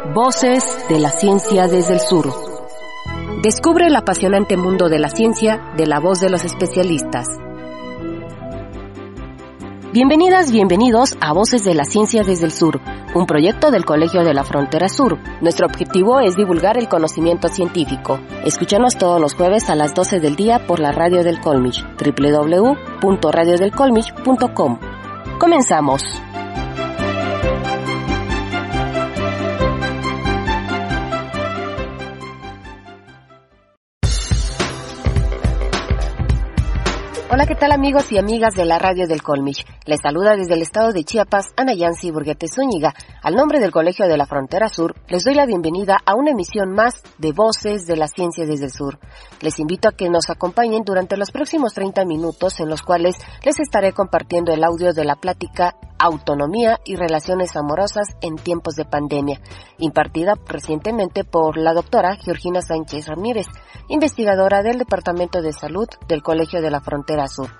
Voces de la ciencia desde el sur. Descubre el apasionante mundo de la ciencia de la voz de los especialistas. Bienvenidas, bienvenidos a Voces de la Ciencia desde el Sur, un proyecto del Colegio de la Frontera Sur. Nuestro objetivo es divulgar el conocimiento científico. Escúchanos todos los jueves a las 12 del día por la Radio del Colmich, www.radiodelcolmich.com. ¡Comenzamos! Hola, ¿qué tal amigos y amigas de la Radio del Colmich? Les saluda desde el estado de Chiapas, Ana Yancy Burguete Zúñiga. Al nombre del Colegio de la Frontera Sur, les doy la bienvenida a una emisión más de Voces de la Ciencia desde el Sur. Les invito a que nos acompañen durante los próximos 30 minutos en los cuales les estaré compartiendo el audio de la plática Autonomía y Relaciones Amorosas en Tiempos de Pandemia, impartida recientemente por la doctora Georgina Sánchez Ramírez, investigadora del Departamento de Salud del Colegio de la Frontera Sur.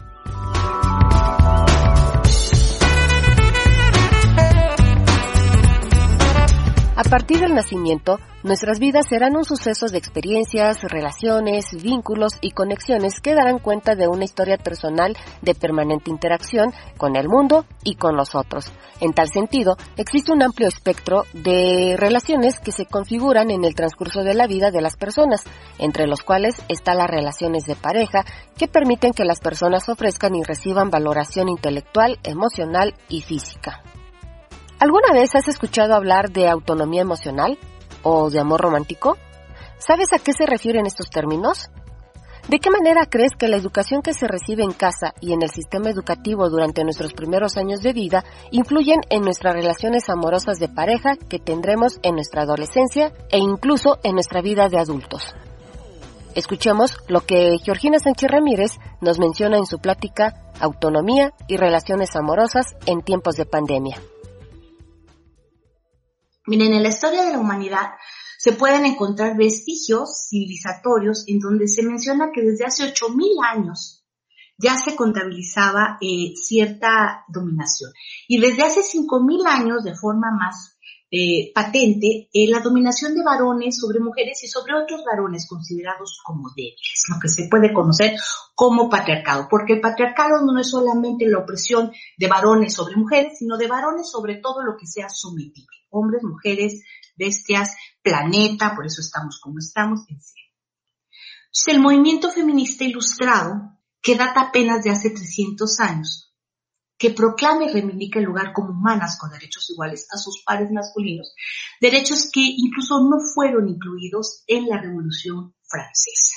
A partir del nacimiento, nuestras vidas serán un suceso de experiencias, relaciones, vínculos y conexiones que darán cuenta de una historia personal de permanente interacción con el mundo y con los otros. En tal sentido, existe un amplio espectro de relaciones que se configuran en el transcurso de la vida de las personas, entre los cuales están las relaciones de pareja, que permiten que las personas ofrezcan y reciban valoración intelectual, emocional y física. ¿Alguna vez has escuchado hablar de autonomía emocional o de amor romántico? ¿Sabes a qué se refieren estos términos? ¿De qué manera crees que la educación que se recibe en casa y en el sistema educativo durante nuestros primeros años de vida influyen en nuestras relaciones amorosas de pareja que tendremos en nuestra adolescencia e incluso en nuestra vida de adultos? Escuchemos lo que Georgina Sánchez Ramírez nos menciona en su plática Autonomía y Relaciones Amorosas en Tiempos de Pandemia. Miren, en la historia de la humanidad se pueden encontrar vestigios civilizatorios en donde se menciona que desde hace 8,000 años ya se contabilizaba cierta dominación. Y desde hace 5,000 años, de forma más patente, la dominación de varones sobre mujeres y sobre otros varones considerados como débiles, lo que se puede conocer como patriarcado, porque el patriarcado no es solamente la opresión de varones sobre mujeres, sino de varones sobre todo lo que sea sometible, hombres, mujeres, bestias, planeta, por eso estamos como estamos, en sí. Entonces, el movimiento feminista ilustrado, que data apenas de hace 300 años, que proclama y reivindica el lugar como humanas con derechos iguales a sus pares masculinos, derechos que incluso no fueron incluidos en la Revolución Francesa.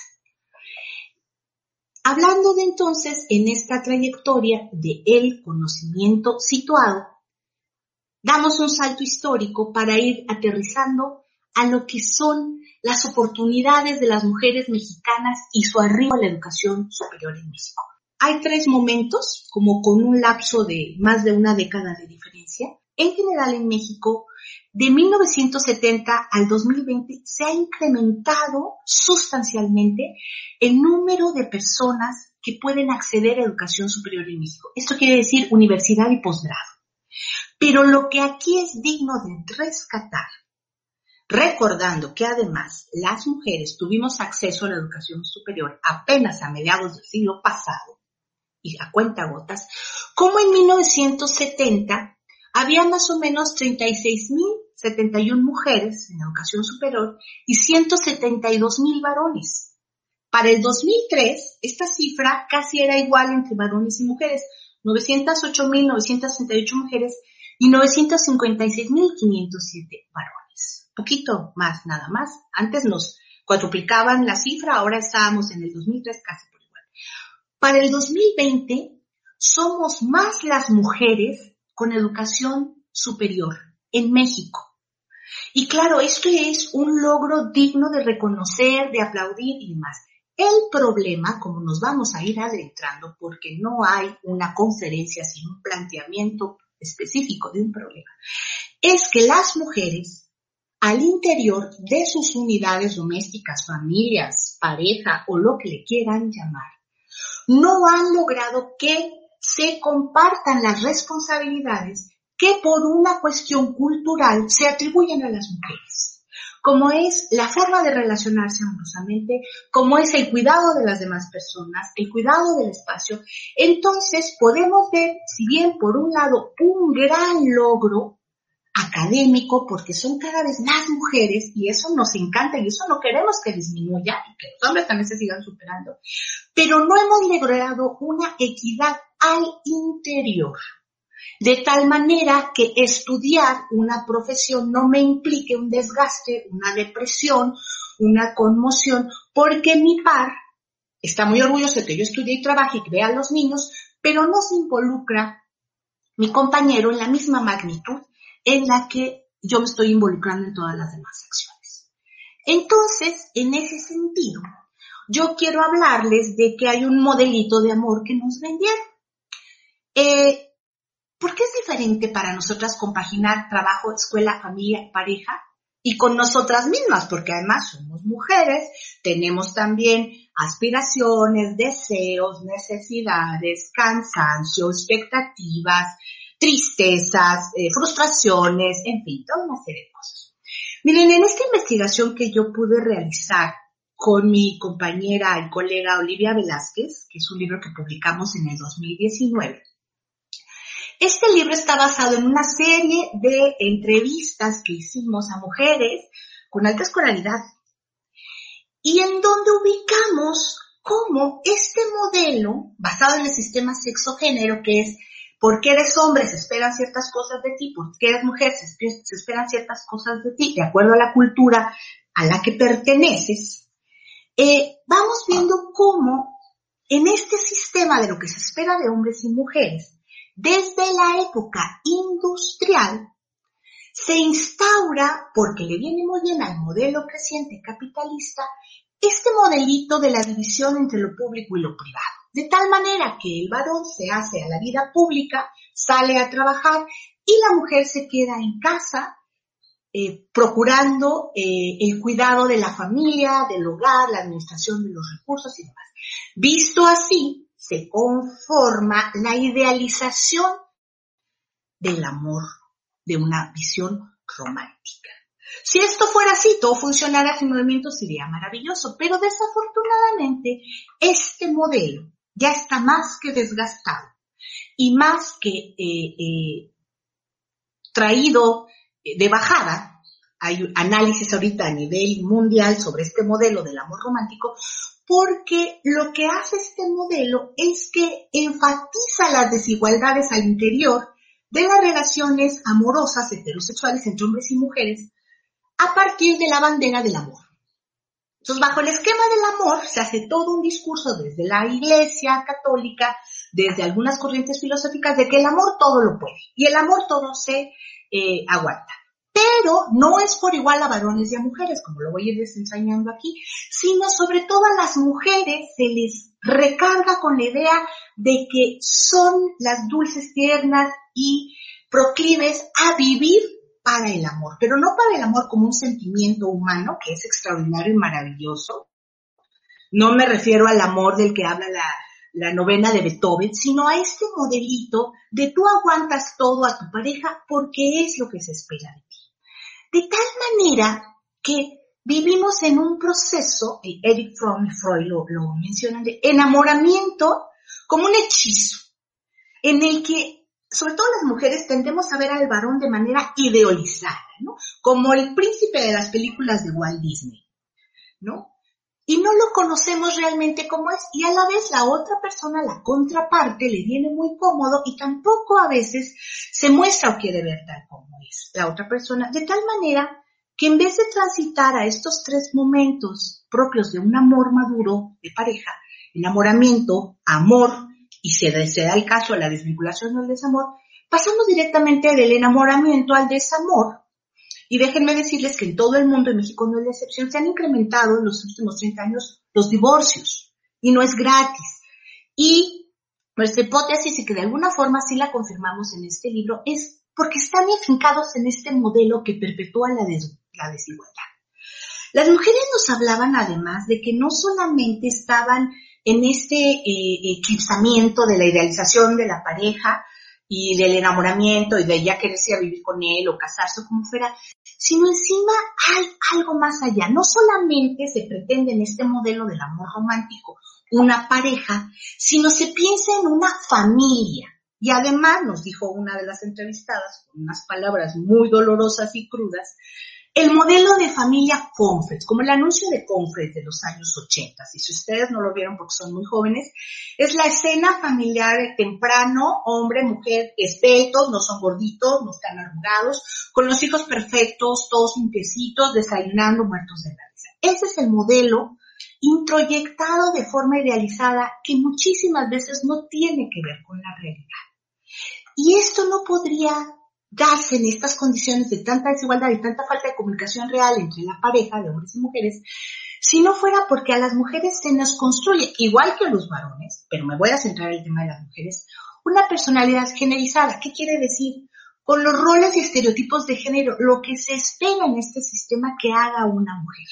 Hablando de entonces en esta trayectoria de el conocimiento situado, damos un salto histórico para ir aterrizando a lo que son las oportunidades de las mujeres mexicanas y su arribo a la educación superior en México. Hay 3 momentos, como con un lapso de más de una década de diferencia. En general en México, de 1970 al 2020, se ha incrementado sustancialmente el número de personas que pueden acceder a educación superior en México. Esto quiere decir universidad y posgrado. Pero lo que aquí es digno de rescatar, recordando que además las mujeres tuvimos acceso a la educación superior apenas a mediados del siglo pasado, y a cuentagotas, como en 1970 había más o menos 36,071 mujeres en educación superior y 172,000 varones. Para el 2003, esta cifra casi era igual entre varones y mujeres, 908,968 mujeres y 956,507 varones. Poquito más, nada más. Antes nos cuadruplicaban la cifra, ahora estábamos en el 2003 casi por igual. Para el 2020, somos más las mujeres con educación superior en México. Y claro, esto es un logro digno de reconocer, de aplaudir y demás. El problema, como nos vamos a ir adentrando, porque no hay una conferencia sin un planteamiento específico de un problema, es que las mujeres, al interior de sus unidades domésticas, familias, pareja o lo que le quieran llamar, no han logrado que se compartan las responsabilidades que por una cuestión cultural se atribuyen a las mujeres, como es la forma de relacionarse amorosamente, como es el cuidado de las demás personas, el cuidado del espacio. Entonces podemos ver, si bien por un lado un gran logro académico, porque son cada vez más mujeres, y eso nos encanta, y eso no queremos que disminuya, y que los hombres también se sigan superando, pero no hemos logrado una equidad al interior, de tal manera que estudiar una profesión no me implique un desgaste, una depresión, una conmoción, porque mi par está muy orgulloso de que yo estudie y trabaje y que vea a los niños, pero no se involucra mi compañero en la misma magnitud en la que yo me estoy involucrando en todas las demás acciones. Entonces, en ese sentido, yo quiero hablarles de que hay un modelito de amor que nos vendieron. ¿Por qué es diferente para nosotras compaginar trabajo, escuela, familia, pareja? Y con nosotras mismas, porque además somos mujeres, tenemos también aspiraciones, deseos, necesidades, cansancio, expectativas, tristezas, frustraciones, en fin, toda una serie de cosas. Miren, en esta investigación que yo pude realizar con mi compañera y colega Olivia Velázquez, que es un libro que publicamos en el 2019, este libro está basado en una serie de entrevistas que hicimos a mujeres con alta escolaridad y en donde ubicamos cómo este modelo, basado en el sistema sexo-género, que es porque eres hombre se esperan ciertas cosas de ti, porque eres mujer se esperan ciertas cosas de ti, de acuerdo a la cultura a la que perteneces, vamos viendo cómo en este sistema de lo que se espera de hombres y mujeres, desde la época industrial, se instaura, porque le viene muy bien al modelo creciente capitalista, este modelito de la división entre lo público y lo privado. De tal manera que el varón se hace a la vida pública, sale a trabajar y la mujer se queda en casa procurando el cuidado de la familia, del hogar, la administración de los recursos y demás. Visto así, se conforma la idealización del amor, de una visión romántica. Si esto fuera así, todo funcionara sin movimiento, sería maravilloso, pero desafortunadamente este modelo ya está más que desgastado y más que traído de bajada. Hay análisis ahorita a nivel mundial sobre este modelo del amor romántico, porque lo que hace este modelo es que enfatiza las desigualdades al interior de las relaciones amorosas heterosexuales entre hombres y mujeres a partir de la bandera del amor. Entonces, bajo el esquema del amor se hace todo un discurso desde la Iglesia católica, desde algunas corrientes filosóficas, de que el amor todo lo puede y el amor todo se aguanta. Pero no es por igual a varones y a mujeres, como lo voy a ir desentrañando aquí, sino sobre todo a las mujeres se les recarga con la idea de que son las dulces, tiernas y proclives a vivir para el amor, pero no para el amor como un sentimiento humano, que es extraordinario y maravilloso. No me refiero al amor del que habla la novena de Beethoven, sino a este modelito de tú aguantas todo a tu pareja porque es lo que se espera de ti. De tal manera que vivimos en un proceso, y Erich Fromm y Freud lo mencionan, de enamoramiento como un hechizo, en el que, sobre todo las mujeres, tendemos a ver al varón de manera idealizada, ¿no? Como el príncipe de las películas de Walt Disney, ¿no? Y no lo conocemos realmente como es, y a la vez la otra persona, la contraparte, le viene muy cómodo y tampoco a veces se muestra o quiere ver tal como es la otra persona, de tal manera que en vez de transitar a estos tres momentos propios de un amor maduro de pareja, enamoramiento, amor, y se da el caso de la desvinculación o el desamor, pasamos directamente del enamoramiento al desamor. Y déjenme decirles que en todo el mundo, en México no es la excepción, se han incrementado en los últimos 30 años los divorcios, y no es gratis. Y nuestra hipótesis, y que de alguna forma sí la confirmamos en este libro, es porque están enfincados en este modelo que perpetúa la desigualdad. Las mujeres nos hablaban además de que no solamente estaban en este eclipsamiento de la idealización de la pareja y del enamoramiento y de ya quererse ir a vivir con él o casarse o como fuera, sino encima hay algo más allá. No solamente se pretende en este modelo del amor romántico una pareja, sino se piensa en una familia. Y además nos dijo una de las entrevistadas, con unas palabras muy dolorosas y crudas, el modelo de familia Confrets, como el anuncio de Confrets de los años 80, y si ustedes no lo vieron porque son muy jóvenes, es la escena familiar temprano, hombre, mujer, esbeltos, no son gorditos, no están arrugados, con los hijos perfectos, todos limpiecitos, desayunando, muertos de la risa. Ese es el modelo introyectado de forma idealizada que muchísimas veces no tiene que ver con la realidad. Y esto no podría darse en estas condiciones de tanta desigualdad y tanta falta de comunicación real entre la pareja de hombres y mujeres, si no fuera porque a las mujeres se nos construye, igual que a los varones, pero me voy a centrar en el tema de las mujeres, una personalidad generalizada. ¿Qué quiere decir? Con los roles y estereotipos de género, lo que se espera en este sistema que haga una mujer.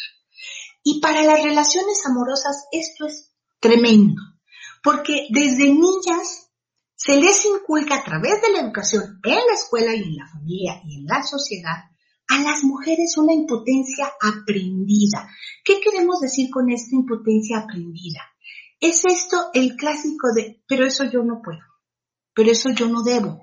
Y para las relaciones amorosas esto es tremendo, porque desde niñas se les inculca a través de la educación en la escuela y en la familia y en la sociedad a las mujeres una impotencia aprendida. ¿Qué queremos decir con esta impotencia aprendida? Es esto el clásico de, pero eso yo no puedo, pero eso yo no debo.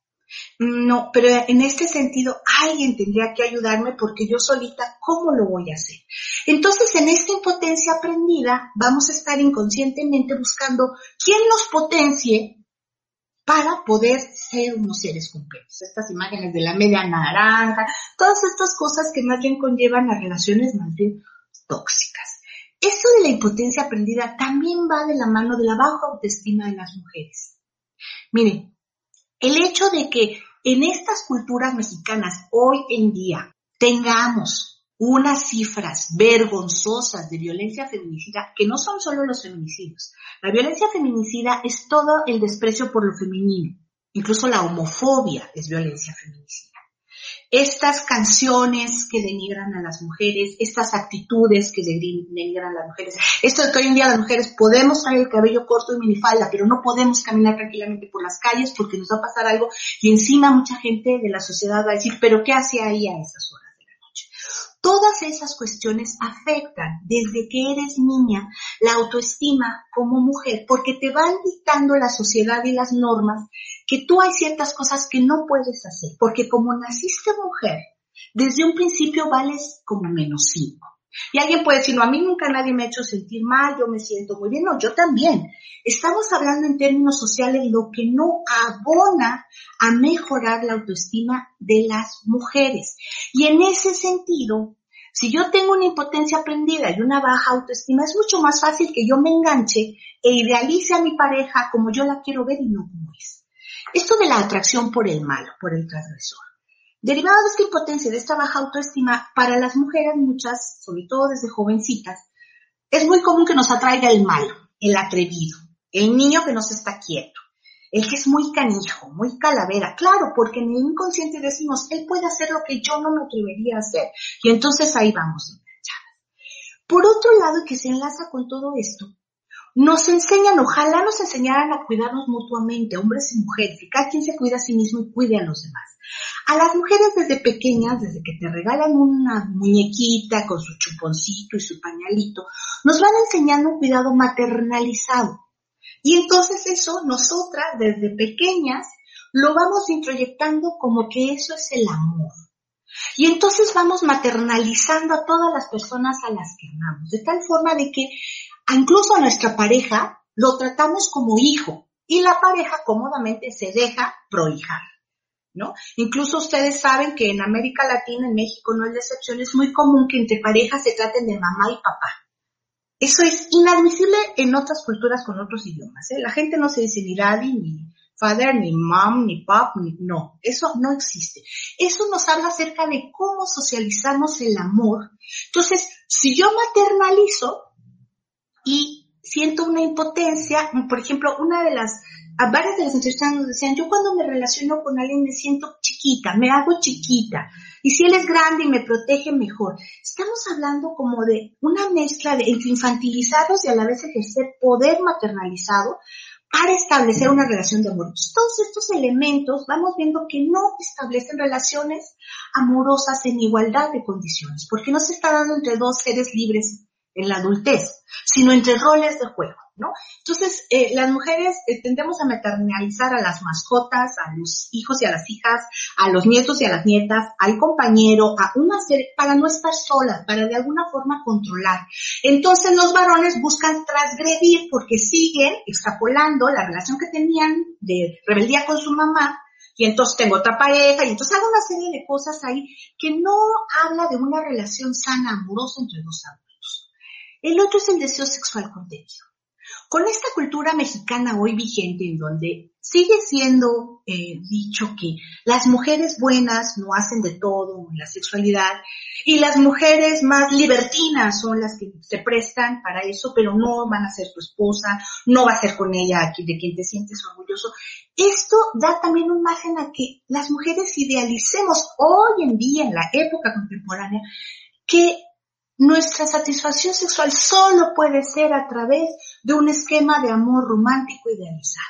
No, pero en este sentido alguien tendría que ayudarme porque yo solita, ¿cómo lo voy a hacer? Entonces, en esta impotencia aprendida vamos a estar inconscientemente buscando quién nos potencie para poder ser unos seres completos. Estas imágenes de la media naranja, todas estas cosas que más bien conllevan a relaciones más bien tóxicas. Esto de la impotencia aprendida también va de la mano de la baja autoestima de las mujeres. Miren, el hecho de que en estas culturas mexicanas hoy en día tengamos unas cifras vergonzosas de violencia feminicida, que no son solo los feminicidios. La violencia feminicida es todo el desprecio por lo femenino. Incluso la homofobia es violencia feminicida. Estas canciones que denigran a las mujeres, estas actitudes que denigran a las mujeres, esto de que hoy en día las mujeres podemos traer el cabello corto y minifalda, pero no podemos caminar tranquilamente por las calles porque nos va a pasar algo y encima mucha gente de la sociedad va a decir, ¿pero qué hace ahí a esas horas? Todas esas cuestiones afectan desde que eres niña la autoestima como mujer, porque te van dictando la sociedad y las normas que tú hay ciertas cosas que no puedes hacer, porque como naciste mujer, desde un principio vales como -5. Y alguien puede decir, no, a mí nunca nadie me ha hecho sentir mal, yo me siento muy bien. No, yo también. Estamos hablando en términos sociales, lo que no abona a mejorar la autoestima de las mujeres. Y en ese sentido, si yo tengo una impotencia aprendida y una baja autoestima, es mucho más fácil que yo me enganche e idealice a mi pareja como yo la quiero ver y no como es. Esto de la atracción por el malo, por el transgresor. Derivado de esta impotencia, de esta baja autoestima, para las mujeres muchas, sobre todo desde jovencitas, es muy común que nos atraiga el malo, el atrevido, el niño que no se está quieto, el que es muy canijo, muy calavera. Claro, porque en el inconsciente decimos, él puede hacer lo que yo no me atrevería a hacer. Y entonces ahí vamos enganchadas. Por otro lado, y que se enlaza con todo esto, nos enseñan, ojalá nos enseñaran a cuidarnos mutuamente, hombres y mujeres, que cada quien se cuida a sí mismo y cuide a los demás. A las mujeres desde pequeñas, desde que te regalan una muñequita con su chuponcito y su pañalito, nos van enseñando un cuidado maternalizado. Y entonces eso, nosotras desde pequeñas, lo vamos introyectando como que eso es el amor. Y entonces vamos maternalizando a todas las personas a las que amamos, de tal forma de que incluso a nuestra pareja lo tratamos como hijo y la pareja cómodamente se deja prohijar, ¿no? Incluso ustedes saben que en América Latina, en México no es la excepción, es muy común que entre parejas se traten de mamá y papá. Eso es inadmisible en otras culturas con otros idiomas, ¿eh? La gente no se dice ni daddy, ni father, ni mom, ni pop, no. Eso no existe. Eso nos habla acerca de cómo socializamos el amor. Entonces, si yo maternalizo y siento una impotencia, por ejemplo, varias de las entrevistadas nos decían, yo cuando me relaciono con alguien me siento chiquita, me hago chiquita, y si él es grande y me protege mejor. Estamos hablando como de una mezcla entre infantilizarnos y a la vez ejercer poder maternalizado para establecer una relación de amor. Todos estos elementos vamos viendo que no establecen relaciones amorosas en igualdad de condiciones, porque no se está dando entre dos seres libres en la adultez, sino entre roles de juego, ¿no? Entonces, las mujeres tendemos a maternalizar a las mascotas, a los hijos y a las hijas, a los nietos y a las nietas, al compañero, a una serie, para no estar solas, para de alguna forma controlar. Entonces, los varones buscan transgredir porque siguen extrapolando la relación que tenían de rebeldía con su mamá, y entonces tengo otra pareja, y entonces hago una serie de cosas ahí que no habla de una relación sana, amorosa entre dos adultos. El otro es el deseo sexual contenido. Con esta cultura mexicana hoy vigente, en donde sigue siendo dicho que las mujeres buenas no hacen de todo en la sexualidad y las mujeres más libertinas son las que se prestan para eso, pero no van a ser tu esposa, no va a ser con ella de quien te sientes orgulloso. Esto da también un margen a que las mujeres idealicemos hoy en día, en la época contemporánea, que nuestra satisfacción sexual solo puede ser a través de un esquema de amor romántico idealizado.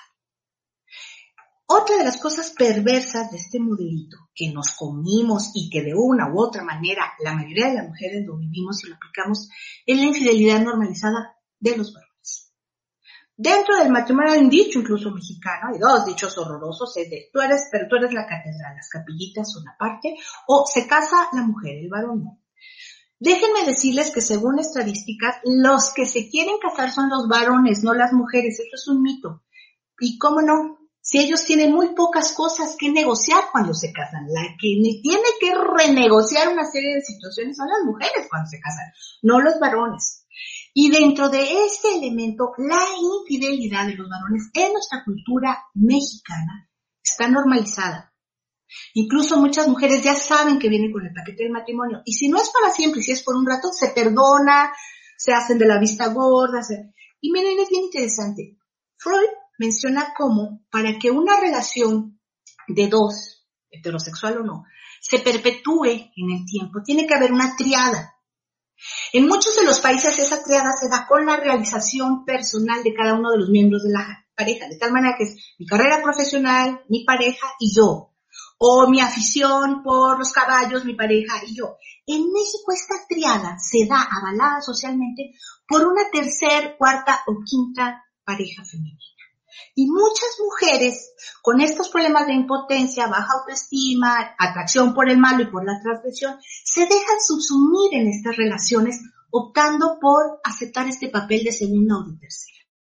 Otra de las cosas perversas de este modelito que nos comimos y que de una u otra manera la mayoría de las mujeres lo vivimos y lo aplicamos es la infidelidad normalizada de los varones. Dentro del matrimonio hay un dicho incluso mexicano, hay dos dichos horrorosos, es de tú eres la catedral, las capillitas son aparte, o se casa la mujer, el varón no. Déjenme decirles que según estadísticas, los que se quieren casar son los varones, no las mujeres. Eso es un mito. ¿Y cómo no? Si ellos tienen muy pocas cosas que negociar cuando se casan. La que tiene que renegociar una serie de situaciones son las mujeres cuando se casan, no los varones. Y dentro de este elemento, la infidelidad de los varones en nuestra cultura mexicana está normalizada. Incluso muchas mujeres ya saben que vienen con el paquete del matrimonio. Y si no es para siempre, si es por un rato, se perdona, se hacen de la vista gorda. Y miren, es bien interesante. Freud menciona cómo para que una relación de dos, heterosexual o no, se perpetúe en el tiempo, tiene que haber una triada. En muchos de los países esa triada se da con la realización personal de cada uno de los miembros de la pareja, de tal manera que es mi carrera profesional, mi pareja y yo. O mi afición por los caballos, mi pareja y yo. En México esta triada se da avalada socialmente por una tercer, cuarta o quinta pareja femenina. Y muchas mujeres con estos problemas de impotencia, baja autoestima, atracción por el malo y por la transgresión, se dejan subsumir en estas relaciones optando por aceptar este papel de segunda o de tercera.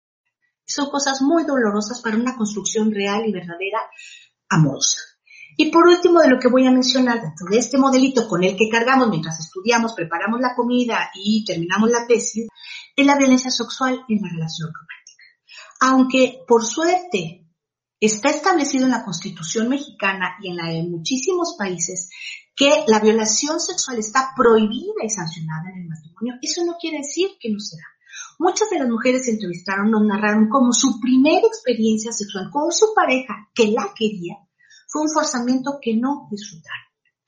Son cosas muy dolorosas para una construcción real y verdadera amorosa. Y por último, de lo que voy a mencionar, dentro de este modelito con el que cargamos mientras estudiamos, preparamos la comida y terminamos la tesis, es la violencia sexual en la relación romántica. Aunque, por suerte, está establecido en la Constitución mexicana y en la de muchísimos países que la violación sexual está prohibida y sancionada en el matrimonio, eso no quiere decir que no se da. Muchas de las mujeres que entrevistaron nos narraron como su primera experiencia sexual con su pareja que la quería fue un forzamiento que no disfrutaron.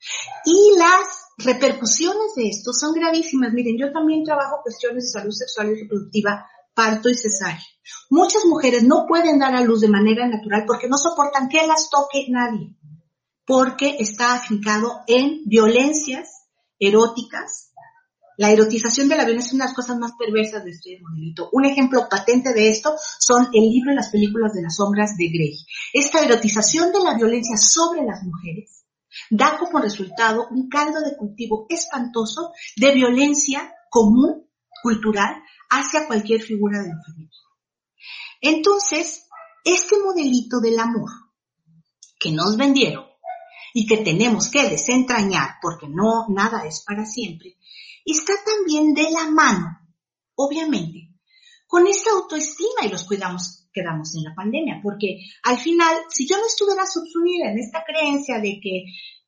Y las repercusiones de esto son gravísimas. Miren, yo también trabajo cuestiones de salud sexual y reproductiva, parto y cesárea. Muchas mujeres no pueden dar a luz de manera natural porque no soportan que las toque nadie, porque está afincado en violencias eróticas. La erotización de la violencia es una de las cosas más perversas de este modelito. Un ejemplo patente de esto son el libro y las películas de las sombras de Grey. Esta erotización de la violencia sobre las mujeres da como resultado un caldo de cultivo espantoso de violencia común, cultural, hacia cualquier figura de la familia. Entonces, este modelito del amor que nos vendieron y que tenemos que desentrañar porque no, nada es para siempre, está también de la mano, obviamente, con esta autoestima y los cuidados que damos en la pandemia, porque al final, si yo no estuviera subsumida en esta creencia de que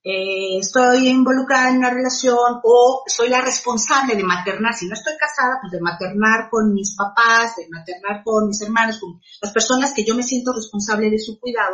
estoy involucrada en una relación o soy la responsable de maternar, si no estoy casada, pues de maternar con mis papás, de maternar con mis hermanos, con las personas que yo me siento responsable de su cuidado,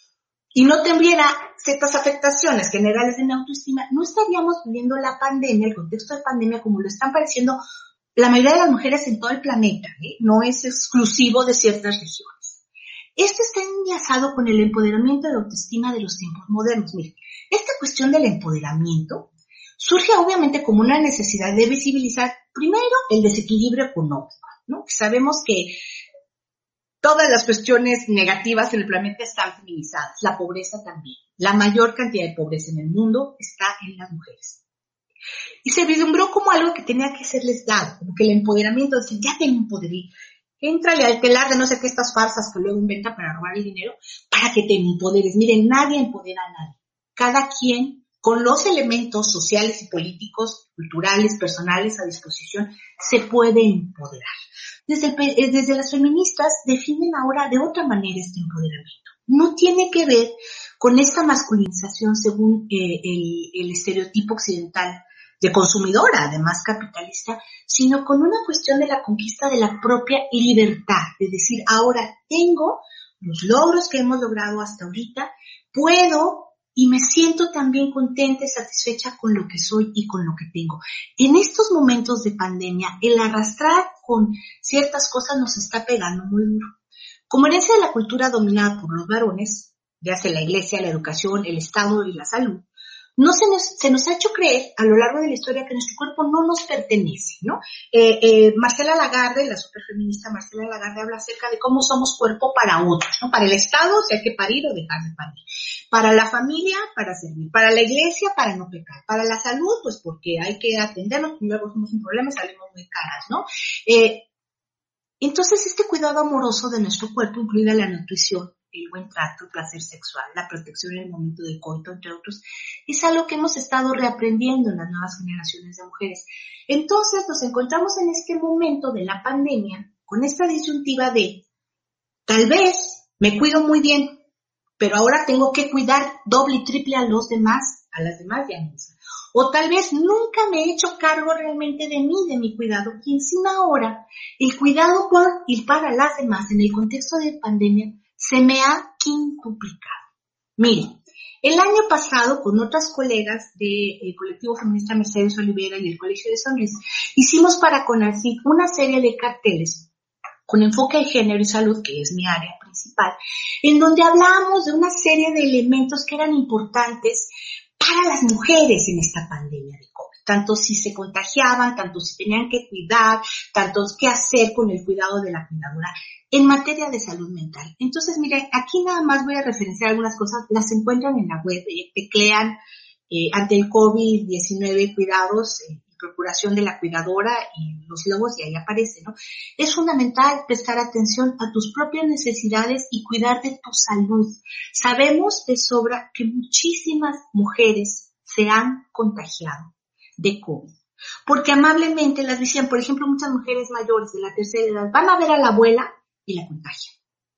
y no tuviera ciertas afectaciones generales de mi autoestima, no estaríamos viviendo la pandemia, el contexto de pandemia, como lo están padeciendo la mayoría de las mujeres en todo el planeta, no es exclusivo de ciertas regiones. Esto está enlazado con el empoderamiento de la autoestima de los tiempos modernos. Miren, esta cuestión del empoderamiento surge obviamente como una necesidad de visibilizar primero el desequilibrio económico, ¿no? Sabemos que todas las cuestiones negativas en el planeta están feminizadas, la pobreza también. La mayor cantidad de pobreza en el mundo está en las mujeres. Y se vislumbró como algo que tenía que serles dado, como que el empoderamiento, decir, ya tengo un poder, éntrale al telar de no sé qué estas farsas que luego inventan para robar el dinero, para que te empoderes. Miren, nadie empodera a nadie. Cada quien, con los elementos sociales y políticos, culturales, personales a disposición, se puede empoderar. Desde las feministas definen ahora de otra manera este empoderamiento. No tiene que ver con esta masculinización según el estereotipo occidental de consumidora, además capitalista, sino con una cuestión de la conquista de la propia libertad, es decir, ahora tengo los logros que hemos logrado hasta ahorita, puedo y me siento también contenta y satisfecha con lo que soy y con lo que tengo. En estos momentos de pandemia, el arrastrar con ciertas cosas nos está pegando muy duro. Como herencia de la cultura dominada por los varones, ya sea la iglesia, la educación, el Estado y la salud, se nos ha hecho creer a lo largo de la historia que nuestro cuerpo no nos pertenece, ¿no? Marcela Lagarde, la superfeminista Marcela Lagarde, habla acerca de cómo somos cuerpo para otros, ¿no? Para el Estado, si hay que parir o dejar de parir. Para la familia, para servir. Para la iglesia, para no pecar. Para la salud, pues porque hay que atendernos, luego somos un problema y salimos muy caras, ¿no? Entonces, este cuidado amoroso de nuestro cuerpo, incluida la nutrición, el buen trato, el placer sexual, la protección en el momento del coito, entre otros, es algo que hemos estado reaprendiendo en las nuevas generaciones de mujeres. Entonces nos encontramos en este momento de la pandemia con esta disyuntiva de tal vez me cuido muy bien, pero ahora tengo que cuidar doble y triple a las demás llamas. O tal vez nunca me he hecho cargo realmente de mí, de mi cuidado, y encima ahora el cuidado por y para las demás en el contexto de pandemia se me ha quintuplicado. Miren, el año pasado con otras colegas del colectivo feminista Mercedes Olivera y el Colegio de San Luis, hicimos para CONACYT una serie de carteles con enfoque de género y salud, que es mi área principal, en donde hablábamos de una serie de elementos que eran importantes para las mujeres en esta pandemia de COVID. Tanto si se contagiaban, tanto si tenían que cuidar, tanto qué hacer con el cuidado de la cuidadora en materia de salud mental. Entonces, miren, aquí nada más voy a referenciar algunas cosas, las encuentran en la web, teclean ante el COVID-19 cuidados, procuración de la cuidadora y los logos y ahí aparece, ¿no? Es fundamental prestar atención a tus propias necesidades y cuidar de tu salud. Sabemos de sobra que muchísimas mujeres se han contagiado de COVID, porque amablemente las decían, por ejemplo, muchas mujeres mayores de la tercera edad van a ver a la abuela y la contagian.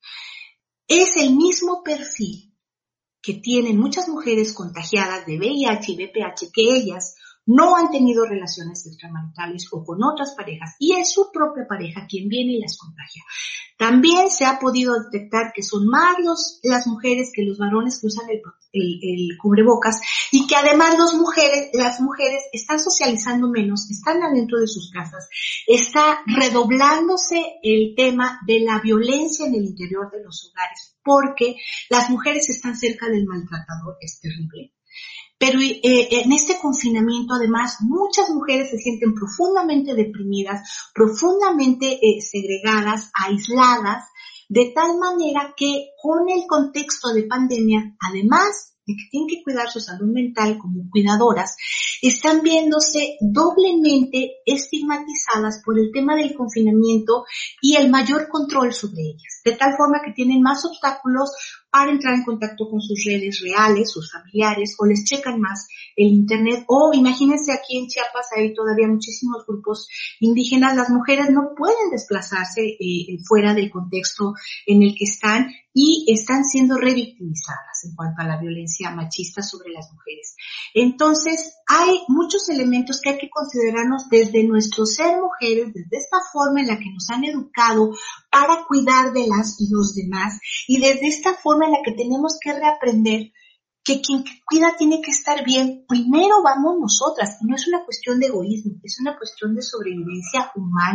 Es el mismo perfil que tienen muchas mujeres contagiadas de VIH y VPH que ellas no han tenido relaciones extramaritales o con otras parejas y es su propia pareja quien viene y las contagia. También se ha podido detectar que son más las mujeres que los varones que usan el cubrebocas y que además las mujeres están socializando menos, están adentro de sus casas, está redoblándose el tema de la violencia en el interior de los hogares porque las mujeres están cerca del maltratador, es terrible. Pero en este confinamiento, además, muchas mujeres se sienten profundamente deprimidas, profundamente segregadas, aisladas, de tal manera que con el contexto de pandemia, además de que tienen que cuidar su salud mental como cuidadoras, están viéndose doblemente estigmatizadas por el tema del confinamiento y el mayor control sobre ellas, de tal forma que tienen más obstáculos para entrar en contacto con sus redes reales, sus familiares, o les checan más el internet, o imagínense aquí en Chiapas hay todavía muchísimos grupos indígenas, las mujeres no pueden desplazarse fuera del contexto en el que están y están siendo revictimizadas en cuanto a la violencia machista sobre las mujeres. Entonces, hay muchos elementos que hay que considerarnos desde nuestro ser mujeres, desde esta forma en la que nos han educado para cuidar de las y los demás, y desde esta forma en la que tenemos que reaprender que quien cuida tiene que estar bien. Primero vamos nosotras, y no es una cuestión de egoísmo, es una cuestión de sobrevivencia humana.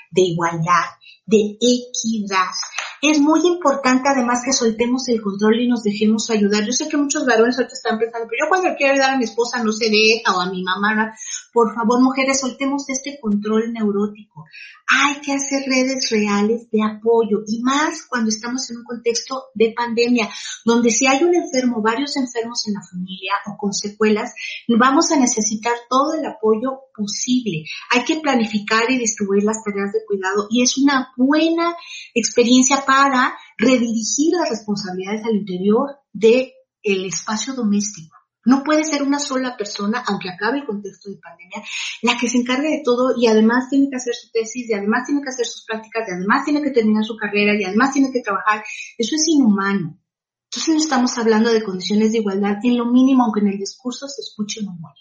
de igualdad, de equidad. Es muy importante además que soltemos el control y nos dejemos ayudar. Yo sé que muchos varones ahorita están pensando, pero yo cuando quiero ayudar a mi esposa no se deja, o a mi mamá. Por favor, mujeres, soltemos este control neurótico. Hay que hacer redes reales de apoyo, y más cuando estamos en un contexto de pandemia, donde si hay un enfermo, varios enfermos en la familia o con secuelas, vamos a necesitar todo el apoyo posible. Hay que planificar y distribuir las tareas de cuidado, y es una buena experiencia para redirigir las responsabilidades al interior del espacio doméstico. No puede ser una sola persona, aunque acabe el contexto de pandemia, la que se encargue de todo, y además tiene que hacer su tesis, y además tiene que hacer sus prácticas, y además tiene que terminar su carrera, y además tiene que trabajar. Eso es inhumano. Entonces no estamos hablando de condiciones de igualdad en lo mínimo, aunque en el discurso se escuche muy bonito.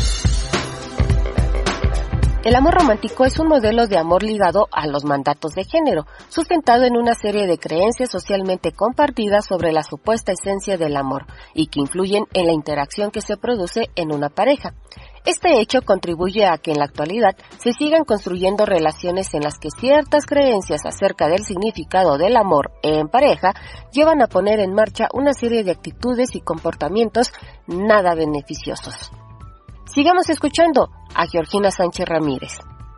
El amor romántico es un modelo de amor ligado a los mandatos de género, sustentado en una serie de creencias socialmente compartidas sobre la supuesta esencia del amor y que influyen en la interacción que se produce en una pareja. Este hecho contribuye a que en la actualidad se sigan construyendo relaciones en las que ciertas creencias acerca del significado del amor en pareja llevan a poner en marcha una serie de actitudes y comportamientos nada beneficiosos. Sigamos escuchando a Georgina Sánchez Ramírez.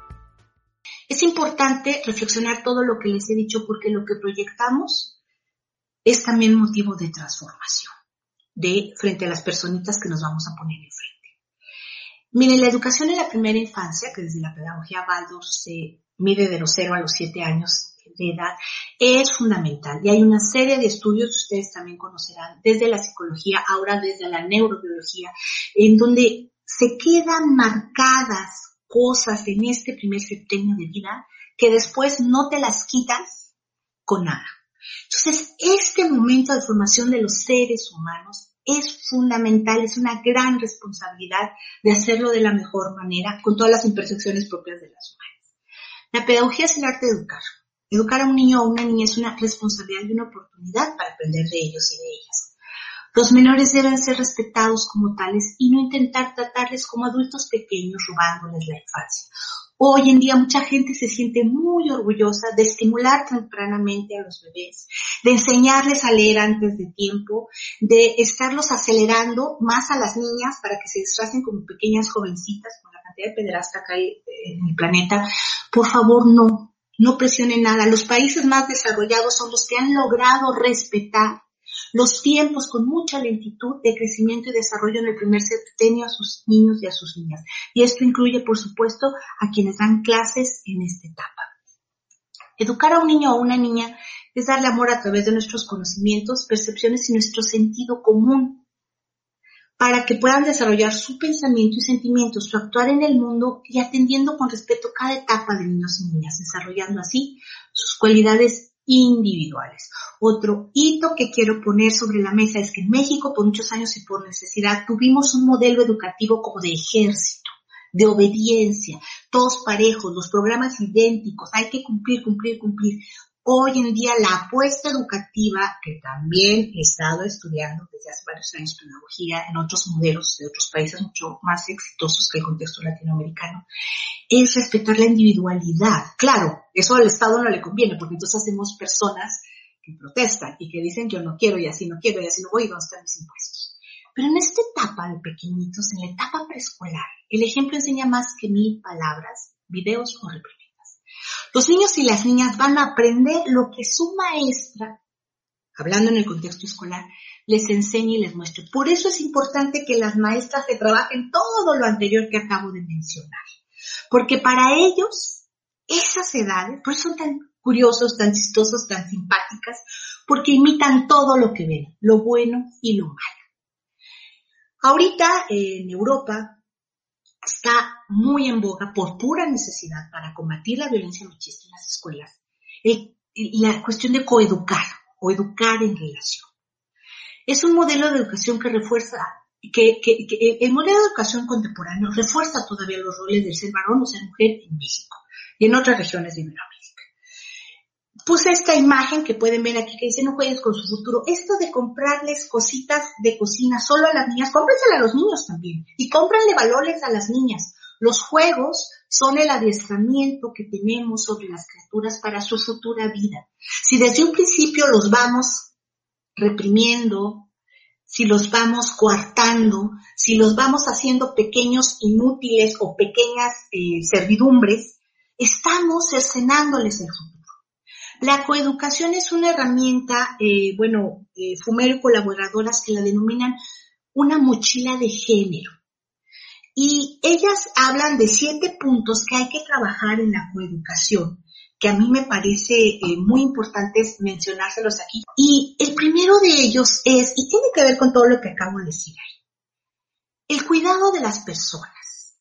Es importante reflexionar todo lo que les he dicho, porque lo que proyectamos es también motivo de transformación frente a las personitas que nos vamos a poner enfrente. Miren, la educación en la primera infancia, que desde la pedagogía Waldorf se mide de los 0 a los 7 años de edad, es fundamental. Y hay una serie de estudios, ustedes también conocerán, desde la psicología, ahora desde la neurobiología, en donde se quedan marcadas cosas en este primer septenio de vida que después no te las quitas con nada. Entonces, este momento de formación de los seres humanos es fundamental, es una gran responsabilidad de hacerlo de la mejor manera, con todas las imperfecciones propias de las humanas. La pedagogía es el arte de educar. Educar a un niño o a una niña es una responsabilidad y una oportunidad para aprender de ellos y de ellas. Los menores deben ser respetados como tales y no intentar tratarles como adultos pequeños, robándoles la infancia. Hoy en día mucha gente se siente muy orgullosa de estimular tempranamente a los bebés, de enseñarles a leer antes de tiempo, de estarlos acelerando más a las niñas para que se disfracen como pequeñas jovencitas, con la cantidad de pederastas que hay en el planeta. Por favor, no presionen nada. Los países más desarrollados son los que han logrado respetar los tiempos con mucha lentitud de crecimiento y desarrollo en el primer septenio a sus niños y a sus niñas. Y esto incluye, por supuesto, a quienes dan clases en esta etapa. Educar a un niño o una niña es darle amor a través de nuestros conocimientos, percepciones y nuestro sentido común, para que puedan desarrollar su pensamiento y sentimientos, su actuar en el mundo, y atendiendo con respeto cada etapa de niños y niñas, desarrollando así sus cualidades individuales. Otro hito que quiero poner sobre la mesa es que en México, por muchos años y por necesidad, tuvimos un modelo educativo como de ejército, de obediencia, todos parejos, los programas idénticos, hay que cumplir. Hoy en día la apuesta educativa, que también he estado estudiando desde hace varios años pedagogía en otros modelos de otros países mucho más exitosos que el contexto latinoamericano, es respetar la individualidad. Claro, eso al Estado no le conviene, porque entonces hacemos personas que protestan y que dicen yo no quiero y así no quiero y así no voy y dónde están mis impuestos. Pero en esta etapa de pequeñitos, en la etapa preescolar, el ejemplo enseña más que 1000 palabras, videos o reprimendas. Los niños y las niñas van a aprender lo que su maestra, hablando en el contexto escolar, les enseñe y les muestre. Por eso es importante que las maestras se trabajen todo lo anterior que acabo de mencionar. Porque para ellos, esas edades, por eso son tan curiosos, tan chistosos, tan simpáticas, porque imitan todo lo que ven, lo bueno y lo malo. Ahorita en Europa está muy en boga, por pura necesidad, para combatir la violencia machista en las escuelas, la cuestión de coeducar o educar en relación. Es un modelo de educación que refuerza, el modelo de educación contemporáneo refuerza todavía los roles del ser varón o ser mujer en México y en otras regiones de Iberoamérica. Puse esta imagen que pueden ver aquí que dice no juegues con su futuro. Esto de comprarles cositas de cocina solo a las niñas, cómprensela a los niños también y cómprenle valores a las niñas. Los juegos son el adiestramiento que tenemos sobre las criaturas para su futura vida. Si desde un principio los vamos reprimiendo, si los vamos coartando, si los vamos haciendo pequeños inútiles o pequeñas servidumbres, estamos cercenándoles el futuro. La coeducación es una herramienta, Fumero y colaboradoras que la denominan una mochila de género. Y ellas hablan de 7 puntos que hay que trabajar en la coeducación, que a mí me parece muy importantes mencionárselos aquí. Y el primero de ellos es, y tiene que ver con todo lo que acabo de decir ahí, el cuidado de las personas.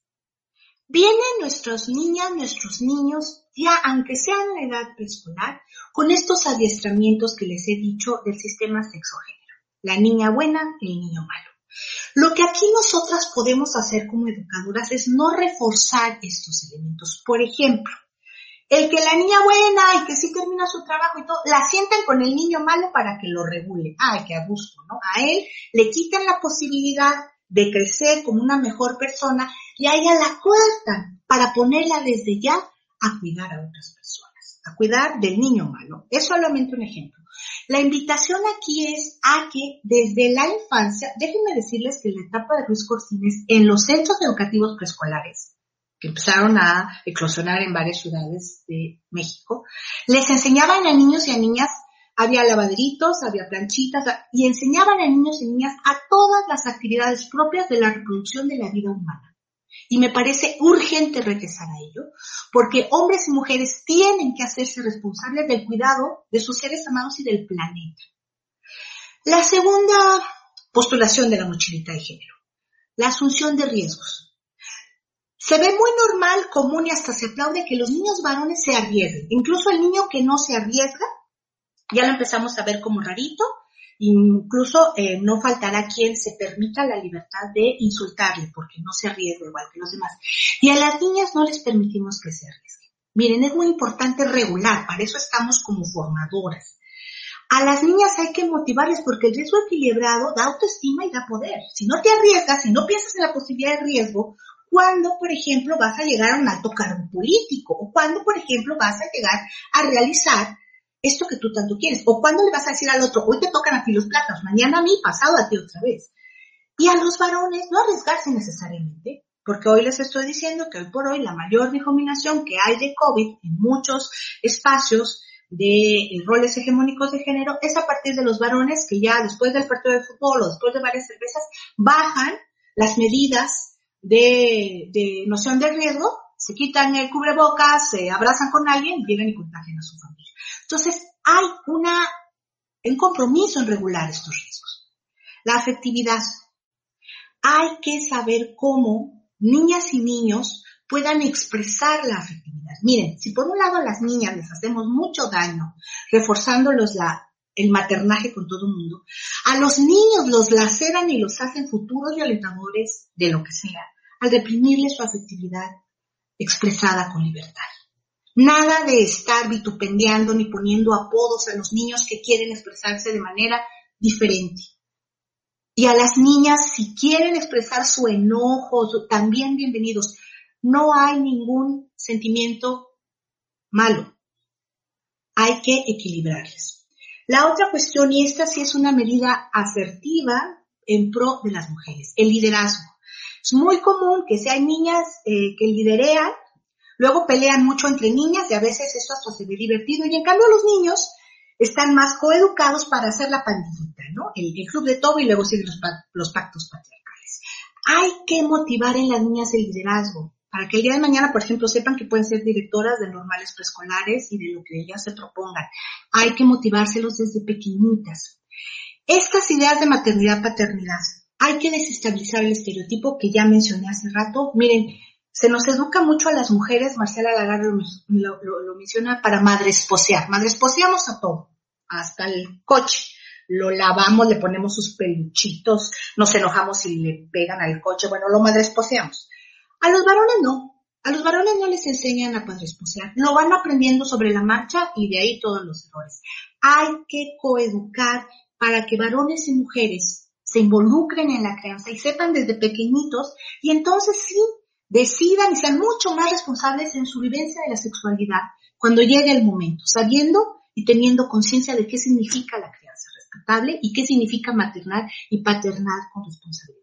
Vienen nuestras niñas, nuestros niños, ya aunque sean en la edad preescolar, con estos adiestramientos que les he dicho del sistema sexogénero. La niña buena, el niño malo. Lo que aquí nosotras podemos hacer como educadoras es no reforzar estos elementos. Por ejemplo, el que la niña buena y que sí termina su trabajo y todo, la sientan con el niño malo para que lo regule. Ay, qué a gusto, ¿no? A él le quitan la posibilidad de crecer como una mejor persona y a ella la cortan para ponerla desde ya a cuidar a otras personas, a cuidar del niño malo. Es solamente un ejemplo. La invitación aquí es a que desde la infancia, déjenme decirles que la etapa de Ruiz Cortines en los centros educativos preescolares, que empezaron a eclosionar en varias ciudades de México, les enseñaban a niños y a niñas, había lavaderitos, había planchitas, y enseñaban a niños y niñas a todas las actividades propias de la reproducción de la vida humana. Y me parece urgente regresar a ello, porque hombres y mujeres tienen que hacerse responsables del cuidado de sus seres amados y del planeta. La segunda postulación de la mochilita de género, la asunción de riesgos. Se ve muy normal, común y hasta se aplaude que los niños varones se arriesguen. Incluso el niño que no se arriesga, ya lo empezamos a ver como rarito. Incluso no faltará quien se permita la libertad de insultarle porque no se arriesga igual que los demás. Y a las niñas no les permitimos que se arriesguen. Miren, es muy importante regular, para eso estamos como formadoras. A las niñas hay que motivarles porque el riesgo equilibrado da autoestima y da poder. Si no te arriesgas, si no piensas en la posibilidad de riesgo, ¿cuándo, por ejemplo, vas a llegar a un alto cargo político? ¿O cuándo, por ejemplo, vas a llegar a realizar esto que tú tanto quieres? ¿O cuándo le vas a decir al otro, hoy te tocan a ti los platos, mañana a mí, pasado a ti otra vez? Y a los varones no arriesgarse necesariamente, porque hoy les estoy diciendo que hoy por hoy la mayor difuminación que hay de COVID en muchos espacios de roles hegemónicos de género es a partir de los varones que ya después del partido de fútbol o después de varias cervezas bajan las medidas de noción de riesgo, se quitan el cubrebocas, se abrazan con alguien, llegan y contagian a su familia. Entonces, hay un compromiso en regular estos riesgos. La afectividad. Hay que saber cómo niñas y niños puedan expresar la afectividad. Miren, si por un lado a las niñas les hacemos mucho daño, reforzándolos el maternaje con todo el mundo, a los niños los laceran y los hacen futuros violentadores de lo que sea, al reprimirles su afectividad expresada con libertad. Nada de estar vitupendiando ni poniendo apodos a los niños que quieren expresarse de manera diferente. Y a las niñas, si quieren expresar su enojo, también bienvenidos. No hay ningún sentimiento malo. Hay que equilibrarles. La otra cuestión, y esta sí es una medida asertiva en pro de las mujeres, el liderazgo. Es muy común que si hay niñas que liderean, luego pelean mucho entre niñas y a veces eso hasta se ve divertido. Y en cambio los niños están más coeducados para hacer la pandillita, ¿no? El club de todo y luego siguen los pactos patriarcales. Hay que motivar en las niñas el liderazgo para que el día de mañana, por ejemplo, sepan que pueden ser directoras de normales preescolares y de lo que ellas se propongan. Hay que motivárselos desde pequeñitas. Estas ideas de maternidad-paternidad, hay que desestabilizar el estereotipo que ya mencioné hace rato. Miren, se nos educa mucho a las mujeres, Marcela Lagarde lo menciona, para madresposear. Madresposeamos a todo, hasta el coche. Lo lavamos, le ponemos sus peluchitos, nos enojamos si le pegan al coche, bueno, lo madresposeamos. A los varones no. A los varones no les enseñan a madresposear. Lo van aprendiendo sobre la marcha y de ahí todos los errores. Hay que coeducar para que varones y mujeres se involucren en la crianza y sepan desde pequeñitos y entonces sí decidan y sean mucho más responsables en su vivencia de la sexualidad cuando llegue el momento, sabiendo y teniendo conciencia de qué significa la crianza responsable y qué significa maternar y paternar con responsabilidad.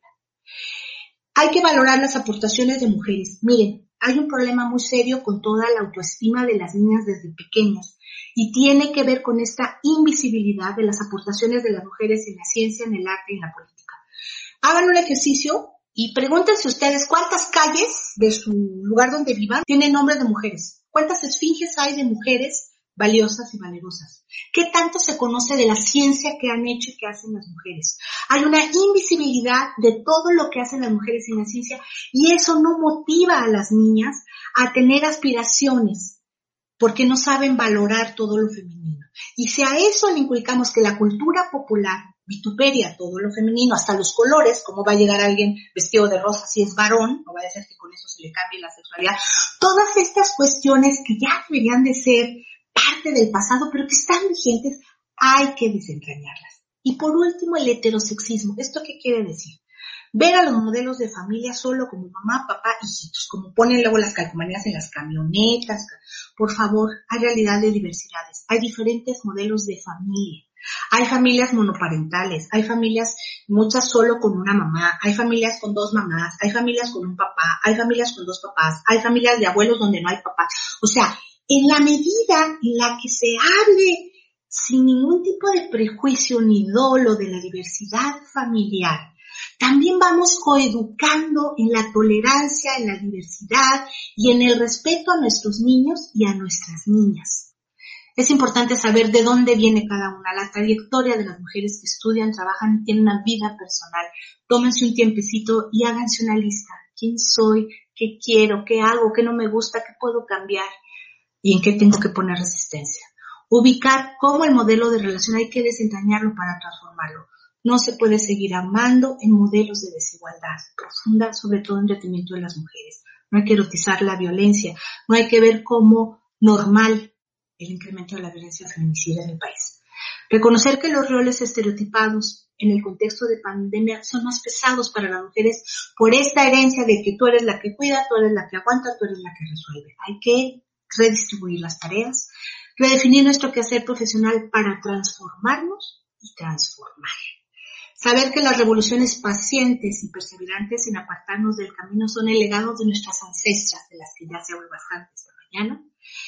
Hay que valorar las aportaciones de mujeres. Miren, hay un problema muy serio con toda la autoestima de las niñas desde pequeñas y tiene que ver con esta invisibilidad de las aportaciones de las mujeres en la ciencia, en el arte y en la política. Hagan un ejercicio y pregúntense ustedes cuántas calles de su lugar donde vivan tienen nombres de mujeres. ¿Cuántas esfinges hay de mujeres valiosas y valerosas? ¿Qué tanto se conoce de la ciencia que han hecho y que hacen las mujeres? Hay una invisibilidad de todo lo que hacen las mujeres en la ciencia y eso no motiva a las niñas a tener aspiraciones porque no saben valorar todo lo femenino. Y si a eso le inculcamos que la cultura popular vituperia todo lo femenino, hasta los colores, cómo va a llegar alguien vestido de rosa si es varón, no va a ser que con eso se le cambie la sexualidad. Todas estas cuestiones que ya deberían de ser parte del pasado, pero que están vigentes, hay que desentrañarlas. Y por último, el heterosexismo. ¿Esto qué quiere decir? Ver a los modelos de familia solo como mamá, papá, hijitos, como ponen luego las calcomanías en las camionetas. Por favor, hay realidad de diversidades, hay diferentes modelos de familia. Hay familias monoparentales, hay familias muchas solo con una mamá, hay familias con dos mamás, hay familias con un papá, hay familias con dos papás, hay familias de abuelos donde no hay papá. O sea, en la medida en la que se hable sin ningún tipo de prejuicio ni dolo de la diversidad familiar, también vamos coeducando en la tolerancia, en la diversidad y en el respeto a nuestros niños y a nuestras niñas. Es importante saber de dónde viene cada una, la trayectoria de las mujeres que estudian, trabajan, tienen una vida personal. Tómense un tiempecito y háganse una lista. ¿Quién soy? ¿Qué quiero? ¿Qué hago? ¿Qué no me gusta? ¿Qué puedo cambiar? ¿Y en qué tengo que poner resistencia? Ubicar cómo el modelo de relación hay que desentrañarlo para transformarlo. No se puede seguir amando en modelos de desigualdad profunda, sobre todo en detrimento de las mujeres. No hay que erotizar la violencia, no hay que ver como normal el incremento de la violencia feminicida en el país. Reconocer que los roles estereotipados en el contexto de pandemia son más pesados para las mujeres por esta herencia de que tú eres la que cuida, tú eres la que aguanta, tú eres la que resuelve. Hay que redistribuir las tareas, redefinir nuestro quehacer profesional para transformarnos y transformar. Saber que las revoluciones pacientes y perseverantes sin apartarnos del camino son el legado de nuestras ancestras, de las que ya se habló bastante esta mañana.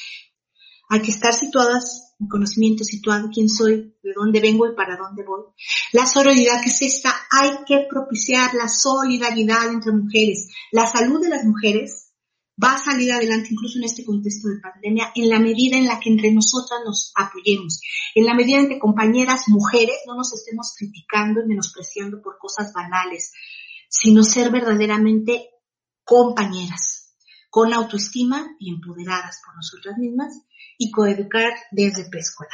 Hay que estar situadas en conocimiento, situado quién soy, de dónde vengo y para dónde voy. La sororidad, que es esta, hay que propiciar la solidaridad entre mujeres. La salud de las mujeres va a salir adelante incluso en este contexto de pandemia en la medida en la que entre nosotras nos apoyemos, en la medida en que compañeras mujeres no nos estemos criticando y menospreciando por cosas banales, sino ser verdaderamente compañeras, con autoestima y empoderadas por nosotras mismas, y coeducar desde preescolar.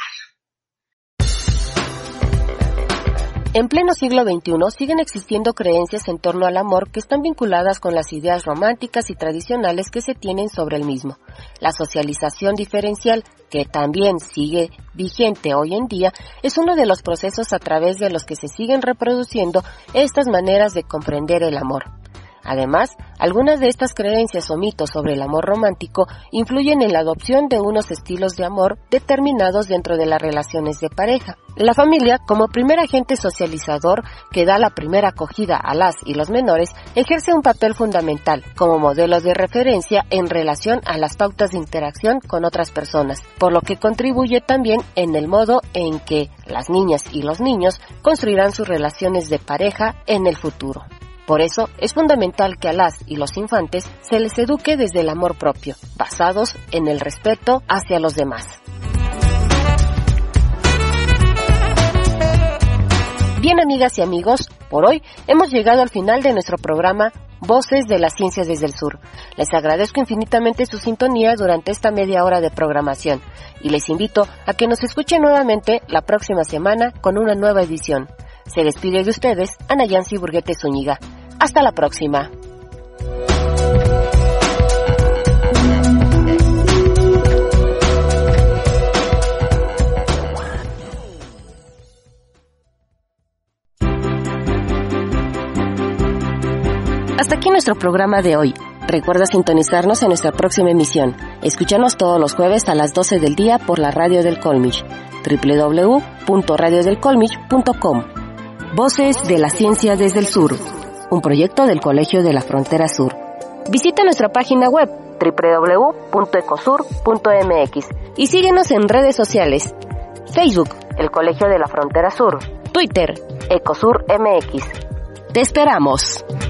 En pleno siglo XXI siguen existiendo creencias en torno al amor que están vinculadas con las ideas románticas y tradicionales que se tienen sobre el mismo. La socialización diferencial, que también sigue vigente hoy en día, es uno de los procesos a través de los que se siguen reproduciendo estas maneras de comprender el amor. Además, algunas de estas creencias o mitos sobre el amor romántico influyen en la adopción de unos estilos de amor determinados dentro de las relaciones de pareja. La familia, como primer agente socializador que da la primera acogida a las y los menores, ejerce un papel fundamental como modelo de referencia en relación a las pautas de interacción con otras personas, por lo que contribuye también en el modo en que las niñas y los niños construirán sus relaciones de pareja en el futuro. Por eso, es fundamental que a las y los infantes se les eduque desde el amor propio, basados en el respeto hacia los demás. Bien, amigas y amigos, por hoy hemos llegado al final de nuestro programa Voces de las Ciencias desde el Sur. Les agradezco infinitamente su sintonía durante esta media hora de programación y les invito a que nos escuchen nuevamente la próxima semana con una nueva edición. Se despide de ustedes Ana Yancy Burguete Zúñiga. Hasta la próxima. Hasta aquí nuestro programa de hoy. Recuerda sintonizarnos en nuestra próxima emisión. Escúchanos todos los jueves a las 12 del día por la Radio del Colmich, www.radiodelcolmich.com. Voces de la Ciencia desde el Sur, un proyecto del Colegio de la Frontera Sur. Visita nuestra página web www.ecosur.mx y síguenos en redes sociales: Facebook, el Colegio de la Frontera Sur; Twitter, Ecosur MX. ¡Te esperamos!